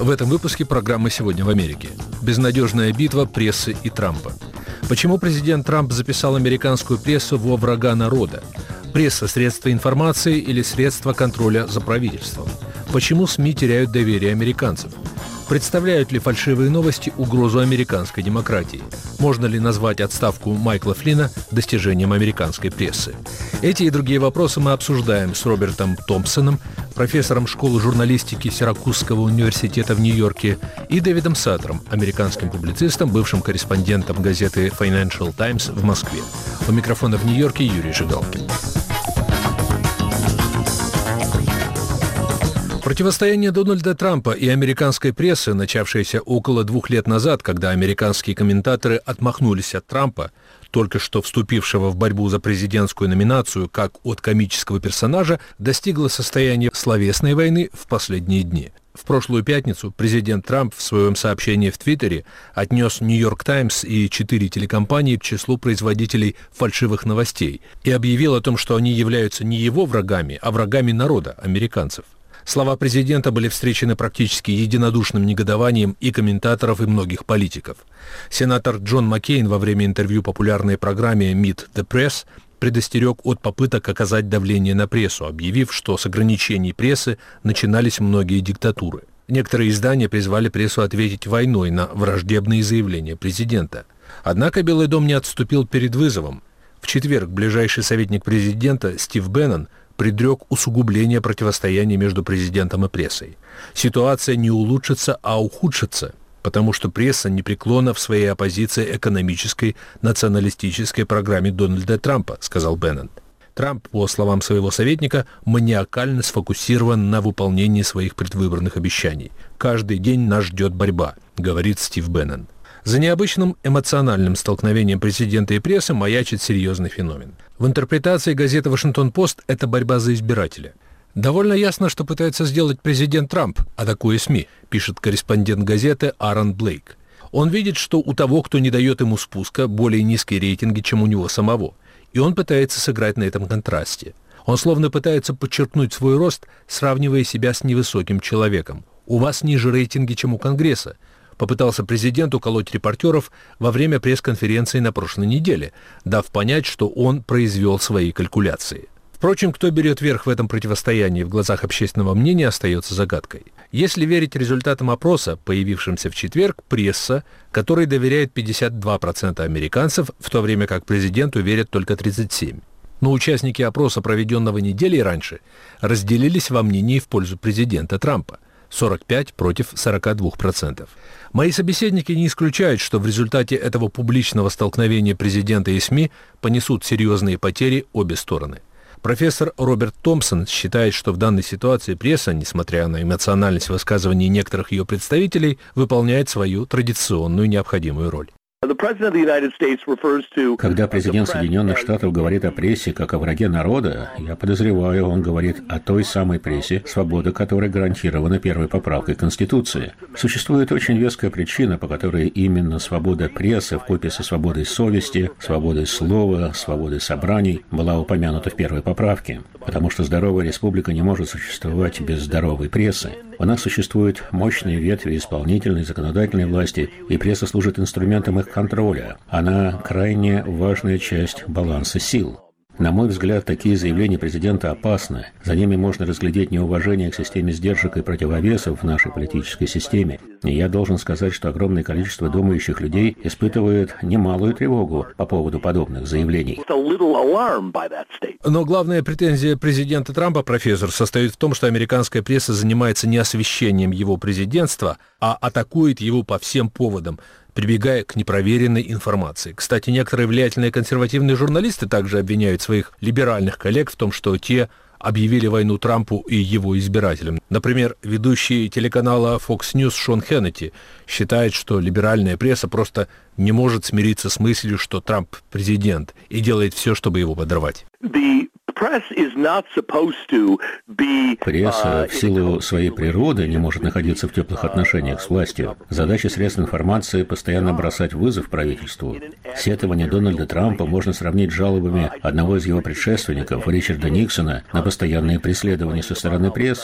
В этом выпуске программы «Сегодня в Америке». Безнадежная битва прессы и Трампа. Почему президент Трамп записал американскую прессу во врага народа? Пресса – средство информации или средство контроля за правительством? Почему СМИ теряют доверие американцев? Представляют ли фальшивые новости угрозу американской демократии? Можно ли назвать отставку Майкла Флинна достижением американской прессы? Эти и другие вопросы мы обсуждаем с Робертом Томпсоном, профессором школы журналистики Сиракузского университета в Нью-Йорке, и Дэвидом Саттером, американским публицистом, бывшим корреспондентом газеты Financial Times в Москве. У микрофона в Нью-Йорке Юрий Жигалкин. Противостояние Дональда Трампа и американской прессы, начавшееся около 2 лет назад, когда американские комментаторы отмахнулись от Трампа, только что вступившего в борьбу за президентскую номинацию как от комического персонажа, достигло состояния словесной войны в последние дни. В прошлую пятницу президент Трамп в своем сообщении в Твиттере отнес «Нью-Йорк Таймс» и 4 телекомпании к числу производителей фальшивых новостей и объявил о том, что они являются не его врагами, а врагами народа, американцев. Слова президента были встречены практически единодушным негодованием и комментаторов, и многих политиков. Сенатор Джон Маккейн во время интервью популярной программе Meet the Press предостерег от попыток оказать давление на прессу, объявив, что с ограничений прессы начинались многие диктатуры. Некоторые издания призвали прессу ответить войной на враждебные заявления президента. Однако Белый дом не отступил перед вызовом. В четверг ближайший советник президента Стив Беннон предрек усугубление противостояния между президентом и прессой. Ситуация не улучшится, а ухудшится, потому что пресса непреклонна в своей оппозиции экономической националистической программе Дональда Трампа, сказал Беннон. Трамп, по словам своего советника, маниакально сфокусирован на выполнении своих предвыборных обещаний. «Каждый день нас ждет борьба», говорит Стив Беннон. За необычным эмоциональным столкновением президента и прессы маячит серьезный феномен. В интерпретации газеты «Вашингтон-Пост» это борьба за избирателя. Довольно ясно, что пытается сделать президент Трамп, атакуя СМИ, пишет корреспондент газеты Аарон Блейк. Он видит, что у того, кто не дает ему спуска, более низкие рейтинги, чем у него самого. И он пытается сыграть на этом контрасте. Он словно пытается подчеркнуть свой рост, сравнивая себя с невысоким человеком. «У вас ниже рейтинги, чем у Конгресса», попытался президент уколоть репортеров во время пресс-конференции на прошлой неделе, дав понять, что он произвел свои калькуляции. Впрочем, кто берет верх в этом противостоянии в глазах общественного мнения, остается загадкой. Если верить результатам опроса, появившимся в четверг, пресса, которой доверяет 52% американцев, в то время как президенту верят только 37%. Но участники опроса, проведенного неделей раньше, разделились во мнении в пользу президента Трампа. 45 против 42%. Мои собеседники не исключают, что в результате этого публичного столкновения президента и СМИ понесут серьезные потери обе стороны. Профессор Роберт Томпсон считает, что в данной ситуации пресса, несмотря на эмоциональность высказываний некоторых ее представителей, выполняет свою традиционную необходимую роль. Когда президент Соединенных Штатов говорит о прессе как о враге народа, я подозреваю, он говорит о той самой прессе, свобода которой гарантирована первой поправкой Конституции. Существует очень веская причина, по которой именно свобода прессы вкупе со свободой совести, свободой слова, свободой собраний была упомянута в первой поправке. Потому что здоровая республика не может существовать без здоровой прессы. У нас существуют мощные ветви исполнительной, законодательной власти, и пресса служит инструментом их контроля. Она крайне важная часть баланса сил. На мой взгляд, такие заявления президента опасны. За ними можно разглядеть неуважение к системе сдержек и противовесов в нашей политической системе. И я должен сказать, что огромное количество думающих людей испытывает немалую тревогу по поводу подобных заявлений. Но главная претензия президента Трампа, профессор, состоит в том, что американская пресса занимается не освещением его президентства, а атакует его по всем поводам, прибегая к непроверенной информации. Кстати, некоторые влиятельные консервативные журналисты также обвиняют своих либеральных коллег в том, что те объявили войну Трампу и его избирателям. Например, ведущий телеканала Fox News Шон Хеннети считает, что либеральная пресса просто не может смириться с мыслью, что Трамп президент, и делает все, чтобы его подорвать. Пресса в силу своей природы не может находиться в теплых отношениях с властью. Задача средств информации – постоянно бросать вызов правительству. Сетование Дональда Трампа можно сравнить с жалобами одного из его предшественников, Ричарда Никсона, на постоянные преследования со стороны прессы.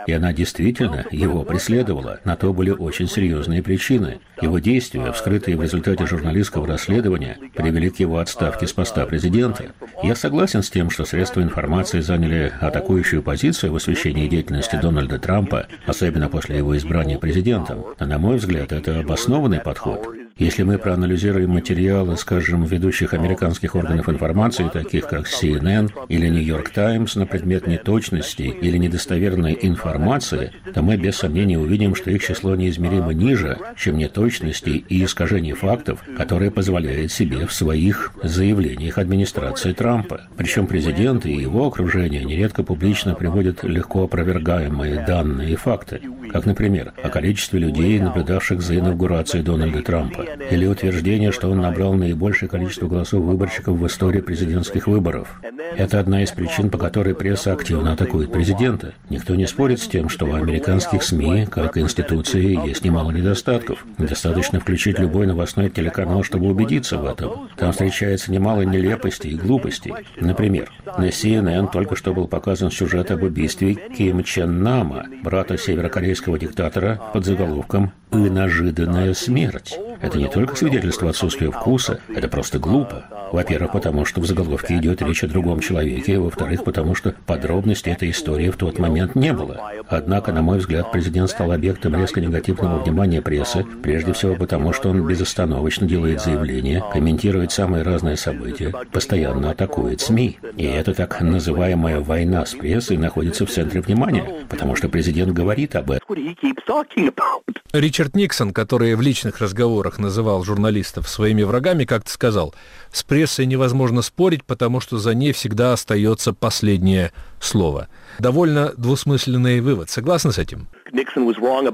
И она действительно его преследовала. На то были очень серьезные причины. Его действия, вскрытые в результате журналистского расследования, привели к его отставке с поста президента. Я согласен с тем, что средства информации заняли атакующую позицию в освещении деятельности Дональда Трампа, особенно после его избрания президентом. Но, на мой взгляд, это обоснованный подход. Если мы проанализируем материалы, скажем, ведущих американских органов информации, таких как CNN или New York Times, на предмет неточности или недостоверной информации, то мы без сомнения увидим, что их число неизмеримо ниже, чем неточности и искажений фактов, которые позволяет себе в своих заявлениях администрации Трампа. Причем президент и его окружение нередко публично приводят легко опровергаемые данные и факты, как, например, о количестве людей, наблюдавших за инаугурацией Дональда Трампа, или утверждение, что он набрал наибольшее количество голосов выборщиков в истории президентских выборов. Это одна из причин, по которой пресса активно атакует президента. Никто не спорит с тем, что у американских СМИ, как институции, есть немало недостатков. Достаточно включить любой новостной телеканал, чтобы убедиться в этом. Там встречается немало нелепостей и глупостей. Например, на CNN только что был показан сюжет об убийстве Ким Чен Нама, брата северокорейского диктатора, под заголовком «И неожиданная смерть». Это не только свидетельство отсутствия вкуса, это просто глупо. Во-первых, потому что в заголовке идет речь о другом человеке, во-вторых, потому что подробностей этой истории в тот момент не было. Однако, на мой взгляд, президент стал объектом резко негативного внимания прессы, прежде всего потому, что он безостановочно делает заявления, комментирует самые разные события, постоянно атакует СМИ. И эта так называемая война с прессой находится в центре внимания, потому что президент говорит об этом. Ричард Никсон, который в личных разговорах называл журналистов своими врагами, как-то сказал: «С прессой невозможно спорить, потому что за ней всегда остается последнее слово». Довольно двусмысленный вывод. Согласны с этим? Никсон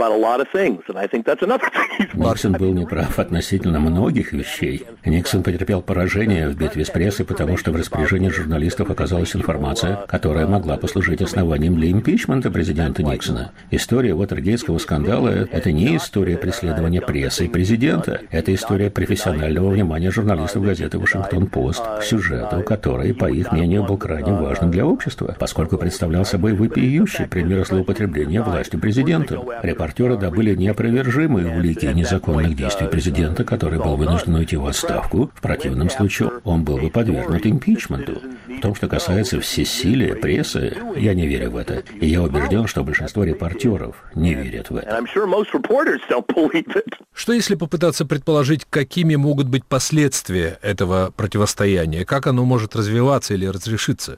был неправ относительно многих вещей. Никсон потерпел поражение в битве с прессой, потому что в распоряжении журналистов оказалась информация, которая могла послужить основанием для импичмента президента Никсона. История Уотергейтского скандала – это не история преследования прессы и президента. Это история профессионального внимания журналистов газеты «Вашингтон-Пост» к сюжету, который, по их мнению, был крайне важным для общества, поскольку представлял собой вопиющий пример злоупотребления властью президента. Репортеры добыли неопровержимые улики незаконных действий президента, который был вынужден уйти в отставку. В противном случае он был бы подвергнут импичменту. В том, что касается всесилия прессы, я не верю в это. И я убежден, что большинство репортеров не верят в это. Что если попытаться предположить, какими могут быть последствия этого противостояния? Как оно может развиваться или разрешиться?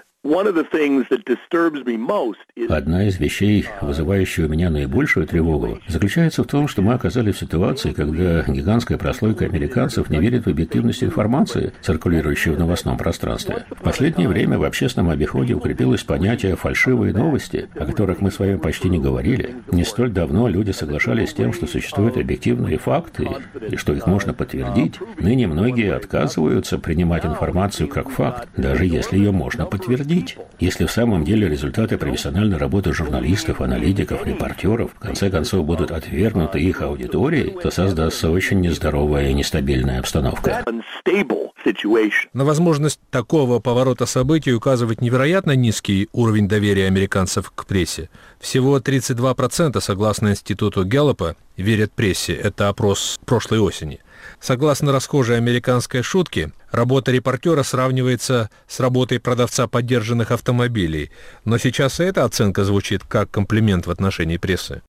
Одна из вещей, вызывающая у меня наибольшую тревогу, заключается в том, что мы оказались в ситуации, когда гигантская прослойка американцев не верит в объективность информации, циркулирующей в новостном пространстве. В последнее время в общественном обиходе укрепилось понятие «фальшивые новости», о которых мы с вами почти не говорили. Не столь давно люди соглашались с тем, что существуют объективные факты и что их можно подтвердить. Ныне многие отказываются принимать информацию как факт, даже если ее можно подтвердить. Если в самом деле результаты профессиональной работы журналистов, аналитиков, репортеров в конце концов будут отвергнуты их аудиторией, то создастся очень нездоровая и нестабильная обстановка. На возможность такого поворота событий указывает невероятно низкий уровень доверия американцев к прессе. Всего 32%, согласно институту Гэллопа, верят прессе. Это опрос прошлой осени. Согласно расхожей американской шутке, работа репортера сравнивается с работой продавца подержанных автомобилей. Но сейчас и эта оценка звучит как комплимент в отношении прессы.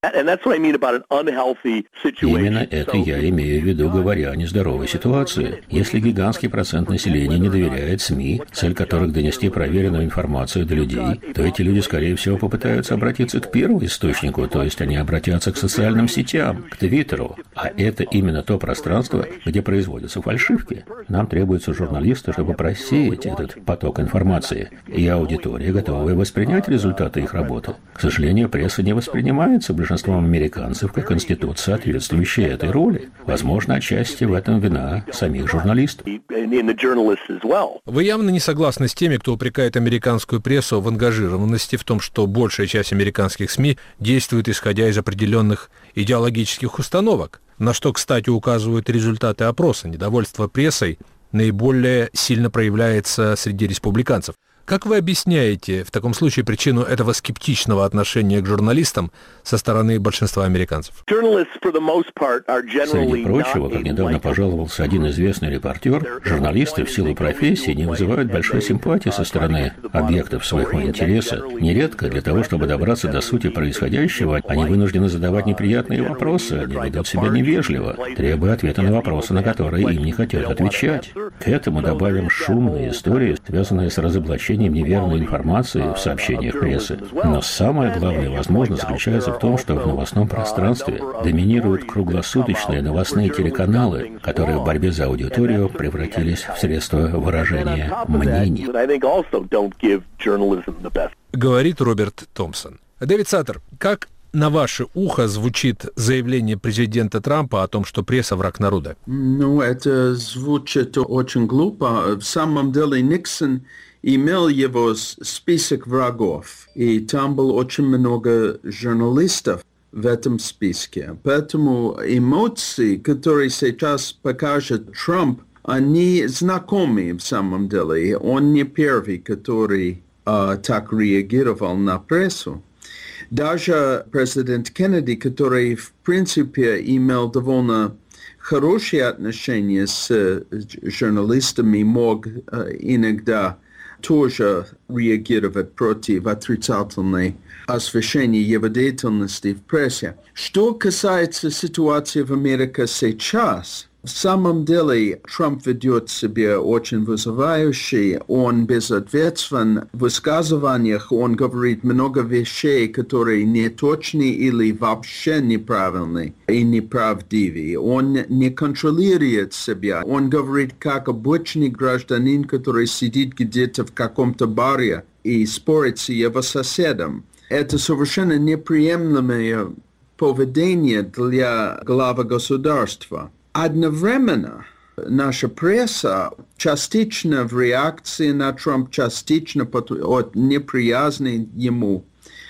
Именно это я имею в виду, говоря о нездоровой ситуации. Если гигантский процент населения не доверяет СМИ, цель которых донести проверенную информацию до людей, то эти люди, скорее всего, попытаются обратиться к первому источнику, то есть они обратятся к социальным сетям, к Твиттеру. А это именно то пространство, где производятся фальшивки. Нам требуются журналисты, чтобы просеять этот поток информации, и аудитория, готовая воспринять результаты их работы. К сожалению, пресса не воспринимается большинством американцев как институт, соответствующий этой роли. Возможно, отчасти в этом вина самих журналистов. Вы явно не согласны с теми, кто упрекает американскую прессу в ангажированности, в том, что большая часть американских СМИ действует исходя из определенных идеологических установок, на что, кстати, указывают результаты опроса. Недовольство прессой наиболее сильно проявляется среди республиканцев. Как вы объясняете в таком случае причину этого скептичного отношения к журналистам со стороны большинства американцев? Среди прочего, как недавно пожаловался один известный репортер, журналисты в силу профессии не вызывают большой симпатии со стороны объектов своего интереса. Нередко для того, чтобы добраться до сути происходящего, они вынуждены задавать неприятные вопросы, они ведут себя невежливо, требуя ответа на вопросы, на которые им не хотят отвечать. К этому добавим шумные истории, связанные с разоблачением неверной информации в сообщениях прессы. Но самое главное, возможно, заключается в том, что в новостном пространстве доминируют круглосуточные новостные телеканалы, которые в борьбе за аудиторию превратились в средство выражения мнений. Говорит Роберт Томпсон. Дэвид Саттер, как на ваше ухо звучит заявление президента Трампа о том, что пресса враг народа? Это звучит очень глупо. В самом деле Никсон имел его список врагов, и там было очень много журналистов в этом списке. Поэтому эмоции, которые сейчас покажет Трамп, они знакомы в самом деле. Он не первый, который так реагировал на прессу. Даже президент Кеннеди, который в принципе имел довольно хорошие отношения с журналистами, мог иногда тоже реагировать против отрицательной освещения его деятельности в прессе. Что касается ситуации в Америке сейчас, в самом деле Трамп ведет себя очень вызывающе, он безответствен в высказываниях, он говорит много вещей, которые не точны или вообще неправильны и неправдивы. Он не контролирует себя, он говорит как обычный гражданин, который сидит где-то в каком-то баре и спорит с его соседом. Это совершенно неприемлемое поведение для главы государства. Одновременно наша пресса частично в реакции на Трампа, частично от неприязни ему,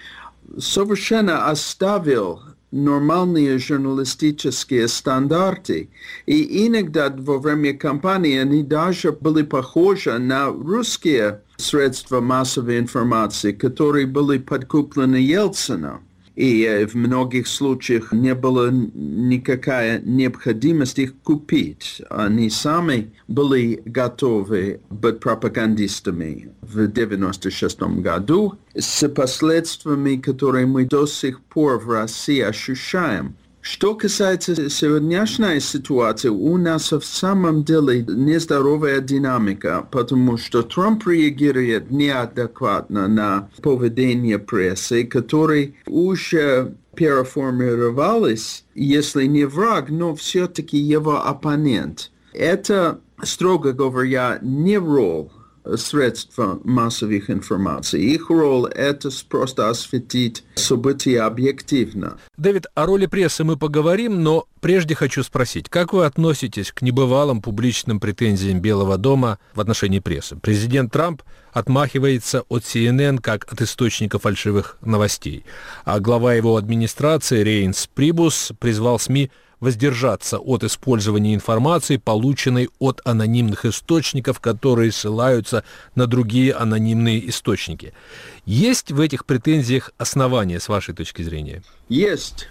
совершенно оставил нормальные журналистические стандарты. И иногда во время кампании они даже были похожи на русские средства массовой информации, которые были подкуплены Ельцином. И в многих случаях не было никакой необходимости их купить. Они сами были готовы быть пропагандистами в 1996 году с последствиями, которые мы до сих пор в России ощущаем. Что касается сегодняшней ситуации, у нас в самом деле нездоровая динамика, потому что Трамп реагирует неадекватно на поведение прессы, которые уже переформировались, если не враг, но все-таки его оппонент. Это, строго говоря, не роль средства массовых информации. Их роль – это просто осветить события объективно. Дэвид, о роли прессы мы поговорим, но прежде хочу спросить, как вы относитесь к небывалым публичным претензиям Белого дома в отношении прессы? Президент Трамп отмахивается от CNN как от источника фальшивых новостей, а глава его администрации Рейнс Прибус призвал СМИ воздержаться от использования информации, полученной от анонимных источников, которые ссылаются на другие анонимные источники. Есть в этих претензиях основания, с вашей точки зрения? Есть.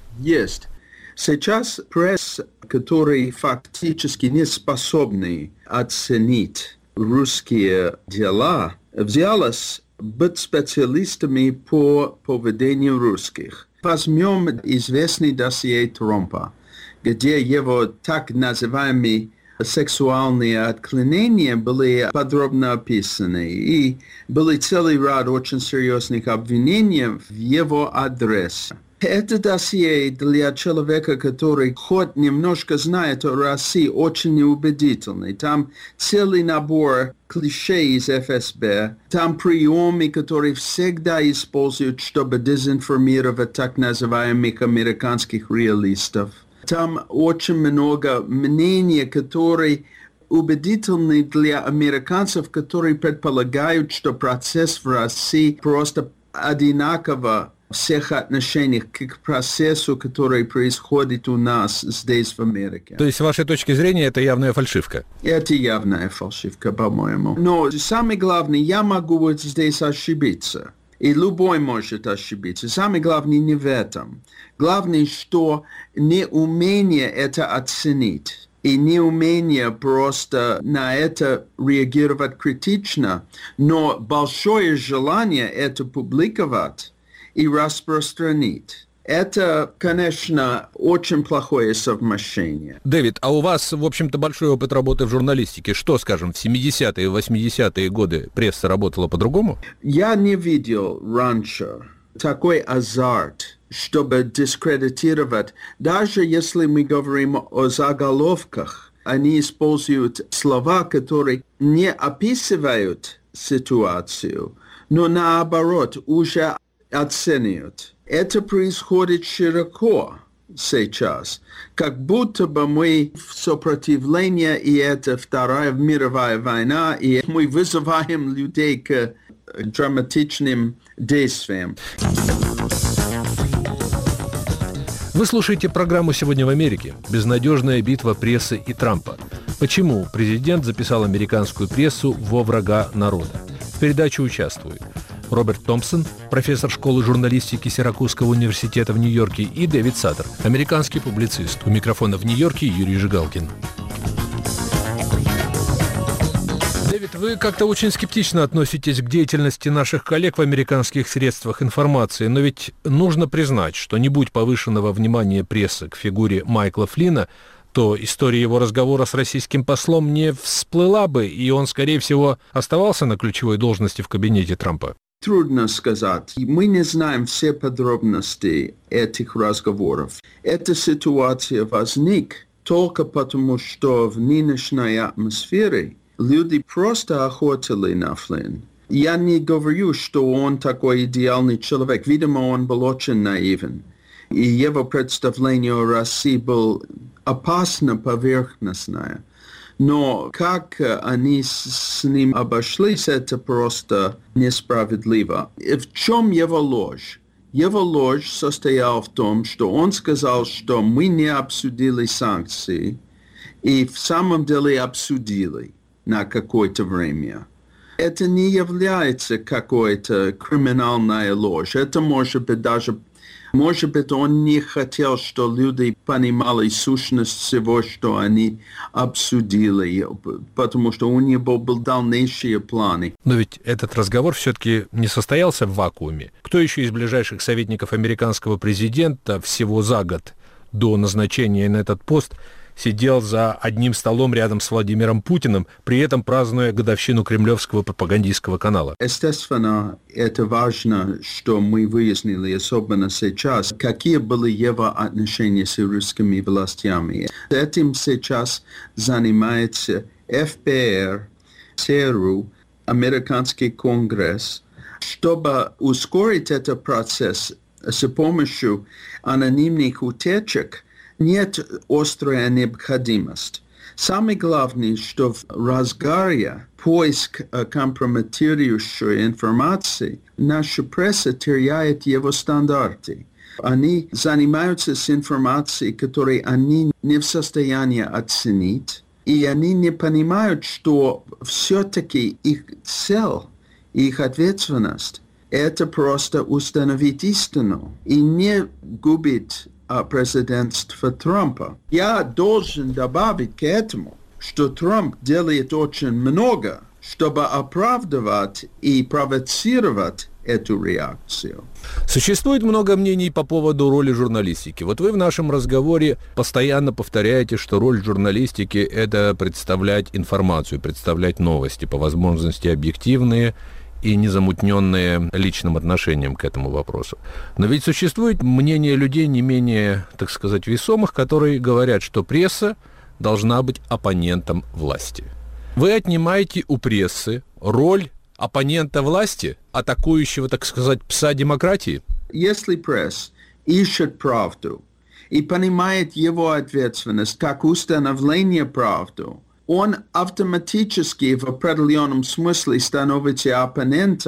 Сейчас пресса, которые фактически не способны оценить русские дела, взялась быть специалистами по поведению русских. Возьмем известный досье Трампа, где его так называемые сексуальные отклонения были подробно описаны, и был целый ряд очень серьезных обвинений в его адрес. Это досье для человека, который хоть немножко знает о России, очень неубедительный. Там целый набор клише из ФСБ, там приемы, которые всегда используют, чтобы дезинформировать так называемых американских реалистов. Там очень много мнений, которые убедительны для американцев, которые предполагают, что процесс в России просто одинаково всех отношениях к процессу, который происходит у нас здесь, в Америке. То есть, с вашей точки зрения, это явная фальшивка? Это явная фальшивка, по-моему. Но самое главное, я могу вот здесь ошибиться. И любой может ошибиться. Самое главное не в этом. Главное, что неумение это оценить. И неумение просто на это реагировать критично, но большое желание это публиковать и распространить. Это, конечно, очень плохое совмещение. Дэвид, а у вас, в общем-то, большой опыт работы в журналистике. Что, скажем, в 70-е, 80-е годы пресса работала по-другому? Я не видел раньше такой азарт, чтобы дискредитировать. Даже если мы говорим о заголовках, они используют слова, которые не описывают ситуацию, но наоборот уже оценивают. Это происходит широко сейчас, как будто бы мы в сопротивлении, и это Вторая мировая война, и мы вызываем людей к драматичным действиям. Вы слушаете программу «Сегодня в Америке». Безнадежная битва прессы и Трампа. Почему президент записал американскую прессу во врага народа? В передаче участвуют Роберт Томпсон, профессор школы журналистики Сиракузского университета в Нью-Йорке, и Дэвид Саттер, американский публицист. У микрофона в Нью-Йорке Юрий Жигалкин. Дэвид, вы как-то очень скептично относитесь к деятельности наших коллег в американских средствах информации, но ведь нужно признать, что не будь повышенного внимания прессы к фигуре Майкла Флинна, то история его разговора с российским послом не всплыла бы, и он, скорее всего, оставался на ключевой должности в кабинете Трампа. Трудно сказать. Мы не знаем все подробности этих разговоров. Эта ситуация возникла только потому, что в нынешней атмосфере люди просто охотили на Флинн. Я не говорю, что он такой идеальный человек. Видимо, он был очень наивен. И его представление о России было опасно поверхностное. Но как они с ним обошлись, это просто несправедливо. И в чем его ложь? Его ложь состояла в том, что он сказал, что мы не обсудили санкции, и в самом деле обсудили на какое-то время. Это не является какой-то криминальной ложь. Это может быть, он не хотел, что люди понимали сущность всего, что они обсудили, потому что у него были дальнейшие планы. Но ведь этот разговор все-таки не состоялся в вакууме. Кто еще из ближайших советников американского президента всего за год до назначения на этот пост сидел за одним столом рядом с Владимиром Путиным, при этом празднуя годовщину кремлевского пропагандистского канала? Естественно, это важно, что мы выяснили, особенно сейчас, какие были его отношения с русскими властями. Этим сейчас занимается ФБР, ЦРУ, Американский конгресс. Чтобы ускорить этот процесс с помощью анонимных утечек, нет острой необходимости. Самое главное, что в разгаре поиск компрометирующей информации наша пресса теряет его стандарты. Они занимаются с информацией, которую они не в состоянии оценить, и они не понимают, что все-таки их цель, их ответственность – это просто установить истину и не губить президентства Трампа. Я должен добавить к этому, что Трамп делает очень много, чтобы оправдывать и провоцировать эту реакцию. Существует много мнений по поводу роли журналистики. Вот вы в нашем разговоре постоянно повторяете, что роль журналистики – это представлять информацию, представлять новости, по возможности объективные и незамутненные личным отношением к этому вопросу. Но ведь существует мнение людей не менее, так сказать, весомых, которые говорят, что пресса должна быть оппонентом власти. Вы отнимаете у прессы роль оппонента власти, атакующего, так сказать, пса демократии? Если пресса ищет правду и понимает его ответственность как установление правды, он автоматически в определенном смысле становится оппонентом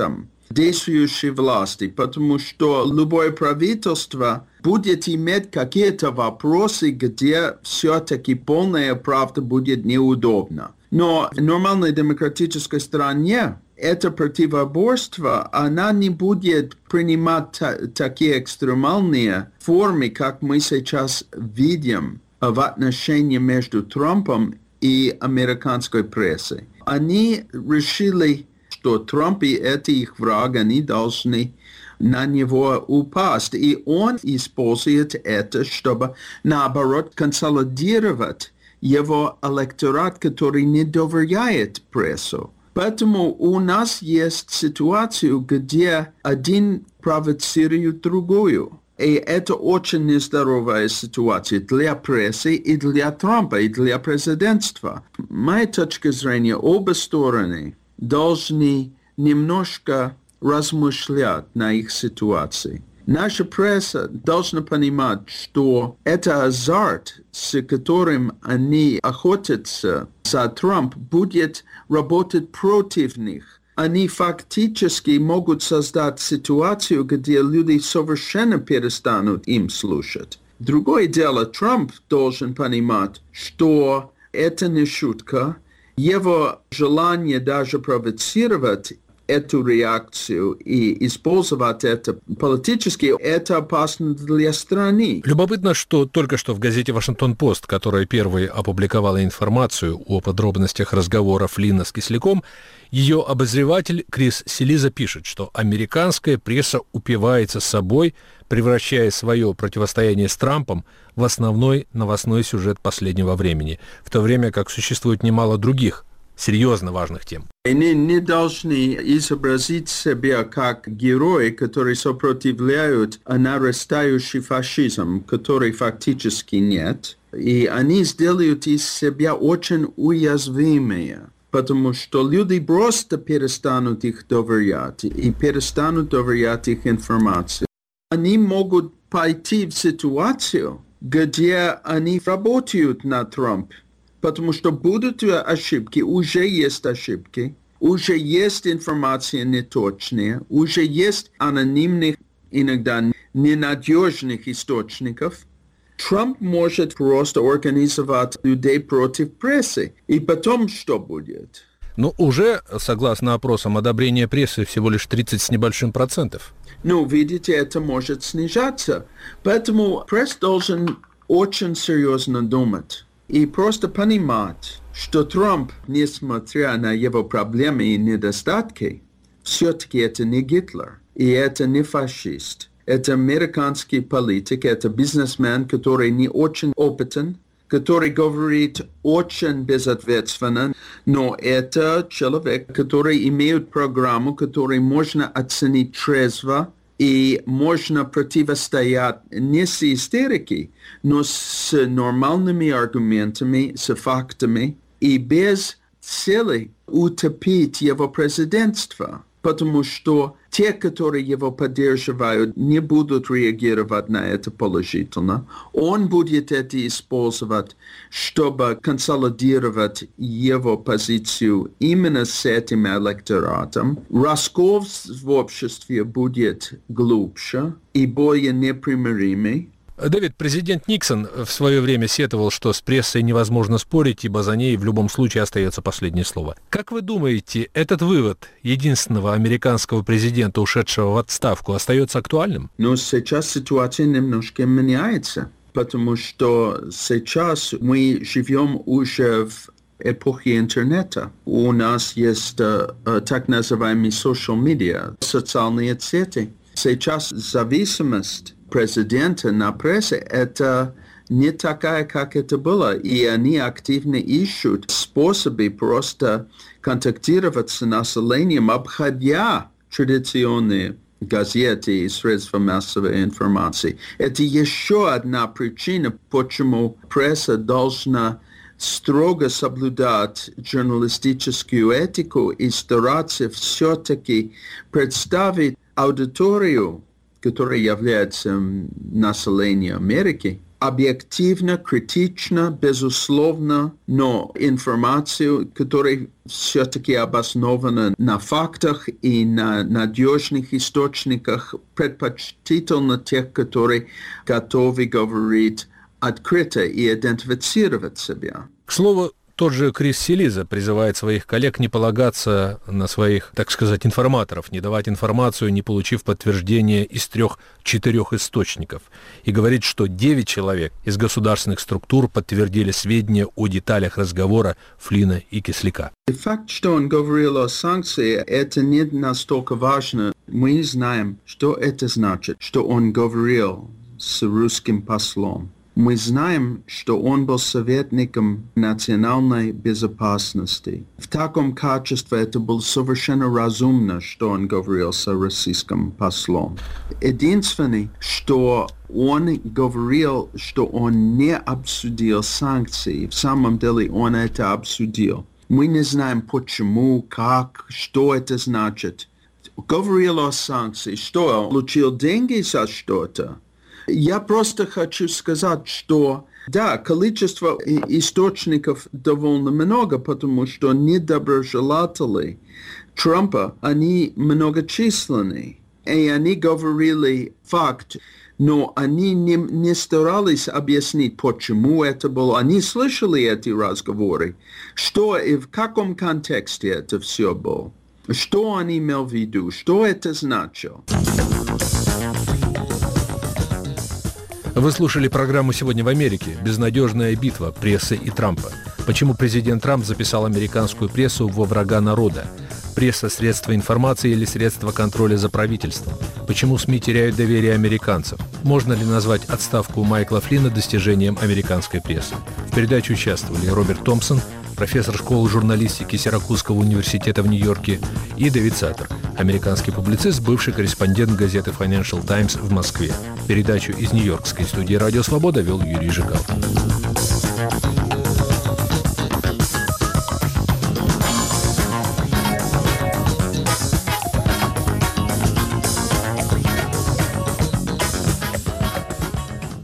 действующей власти, потому что любое правительство будет иметь какие-то вопросы, где все-таки полная правда будет неудобна. Но в нормальной демократической стране это противоборство, она не будет принимать такие экстремальные формы, как мы сейчас видим в отношении между Трампом и американской прессой. Они решили, что Трамп и это их враг, они должны на него упасть. И он использует это, чтобы, наоборот, консолидировать его электорат, который не доверяет прессу. Поэтому у нас есть ситуация, где один провоцирует другую. И это очень нездоровая ситуация для прессы и для Трампа, и для президентства. Моя точка зрения, обе стороны должны немножко размышлять на их ситуации. Наша пресса должна понимать, что это азарт, с которым они охотятся за Трамп, будет работать против них. Они фактически могут создать ситуацию, где люди совершенно перестанут им слушать. Другое дело, Трамп должен понимать, что это не шутка. Его желание даже провоцировать эту реакцию и использовать это политически, это опасно для страны. Любопытно, что только что в газете «Вашингтон-Пост», которая первой опубликовала информацию о подробностях разговора Флинна с Кисляком, ее обозреватель Крис Селиза пишет, что американская пресса упивается собой, превращая свое противостояние с Трампом в основной новостной сюжет последнего времени, в то время как существует немало других серьезно важных тем. Они не должны изобразить себя как герои, которые сопротивляют нарастающий фашизм, который фактически нет. И они сделают из себя очень уязвимые, потому что люди просто перестанут их доверять и перестанут доверять их информации. Они могут пойти в ситуацию, где они работают на Трамп, потому что будут ошибки, уже есть ошибки, уже есть информация неточная, уже есть анонимных, иногда ненадежных источников. Трамп может просто организовать людей против прессы. И потом что будет? Ну, уже, согласно опросам, одобрение прессы всего лишь 30 с небольшим процентов. Ну, видите, это может снижаться. Поэтому пресс должен очень серьезно думать. И просто понимать, что Трамп, несмотря на его проблемы и недостатки, все-таки это не Гитлер, и это не фашист. Это американский политик, это бизнесмен, который не очень опытен, который говорит очень безответственно, но это человек, который имеет программу, которую можно оценить трезво, и можно противостоять не с истерикой, но с нормальными аргументами, с фактами и без цели утопить его президентство. Потому что те, которые его поддерживают, не будут реагировать на это положительно. Он будет это использовать, чтобы консолидировать его позицию именно с этим электоратом. Раскол в обществе будет глубже и более непримиримый. Дэвид, президент Никсон в свое время сетовал, что с прессой невозможно спорить, ибо за ней в любом случае остается последнее слово. Как вы думаете, этот вывод единственного американского президента, ушедшего в отставку, остается актуальным? Но сейчас ситуация немножко меняется, потому что сейчас мы живем уже в эпохе интернета. У нас есть так называемые social media, социальные сети. Сейчас зависимость президента на прессе это не такая, как это было. И они активно ищут способы просто контактировать с населением, обходя традиционные газеты и средства массовой информации. Это еще одна причина, почему пресса должна строго соблюдать журналистическую этику и стараться все-таки представить аудиторию, которая является населением Америки, объективно, критично, безусловно, но информацию, которая все-таки обоснована на фактах и на надежных источниках, предпочтительно тех, которые готовы говорить открыто и идентифицировать себя. К слову, тот же Крис Силиза призывает своих коллег не полагаться на своих, так сказать, информаторов, не давать информацию, не получив подтверждения из 3-4 источников. И говорит, что 9 человек из государственных структур подтвердили сведения о деталях разговора Флина и Кисляка. Факт, что он говорил о санкции, это не настолько важно. Мы знаем, что это значит, что он говорил с русским послом. Мы знаем, что он был советником национальной безопасности. В таком качестве это было совершенно разумно, что он говорил с российским послом. Единственное, что он говорил, что он не обсудил санкции. В самом деле он это обсудил. Мы не знаем почему, как, что это значит. Говорил о санкциях, что получил деньги за что-то. Я просто хочу сказать, что да, количество источников довольно много, потому что недоброжелатели Трампа, они многочисленны. И они говорили факт, но они не старались объяснить, почему это было. Они слышали эти разговоры, что и в каком контексте это все было, что он имел в виду, что это значило. Вы слушали программу «Сегодня в Америке. Безнадежная битва прессы и Трампа». Почему президент Трамп записал американскую прессу во врага народа? Пресса – средство информации или средство контроля за правительством? Почему СМИ теряют доверие американцев? Можно ли назвать отставку Майкла Флина достижением американской прессы? В передаче участвовали Роберт Томпсон, профессор школы журналистики Сиракузского университета в Нью-Йорке, и Дэвид Саттер, американский публицист, бывший корреспондент газеты Financial Times в Москве. Передачу из нью-йоркской студии «Радио Свобода» вел Юрий Жигалкин.